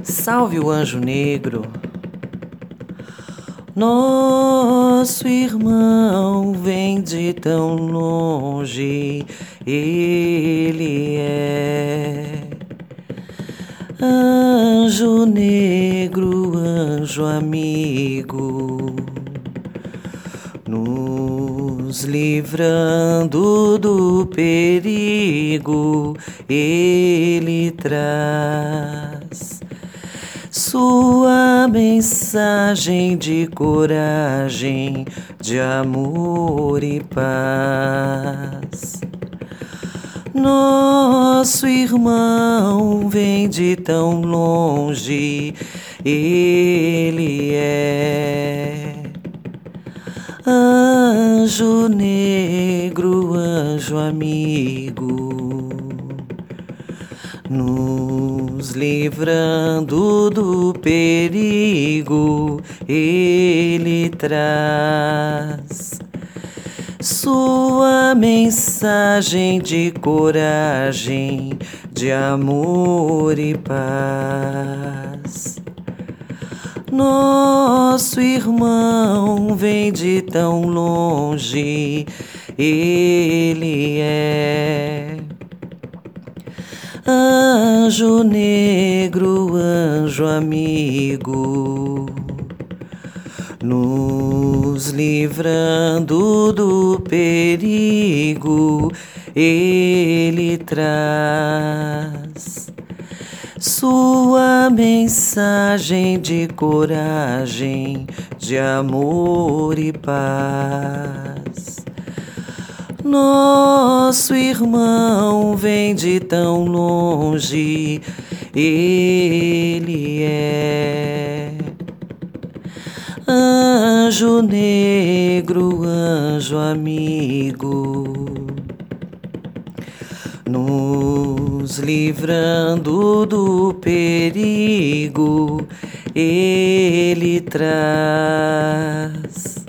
Salve o anjo negro, nosso irmão vem de tão longe, ele é anjo negro, anjo amigo, nos livrando do perigo, ele traz sua mensagem de coragem, de amor e paz. Nosso irmão vem de tão longe, ele é anjo negro, anjo amigo, nos livrando do perigo, ele traz sua mensagem de coragem, de amor e paz. Nosso irmão vem de tão longe, ele é anjo negro, anjo amigo, nos livrando do perigo, ele traz sua mensagem de coragem, de amor e paz. Nosso irmão vem de tão longe, ele é anjo negro, anjo amigo, nos livrando do perigo, ele traz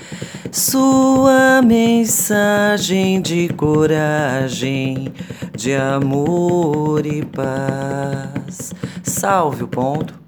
sua mensagem de coragem, de amor e paz. Salve o ponto.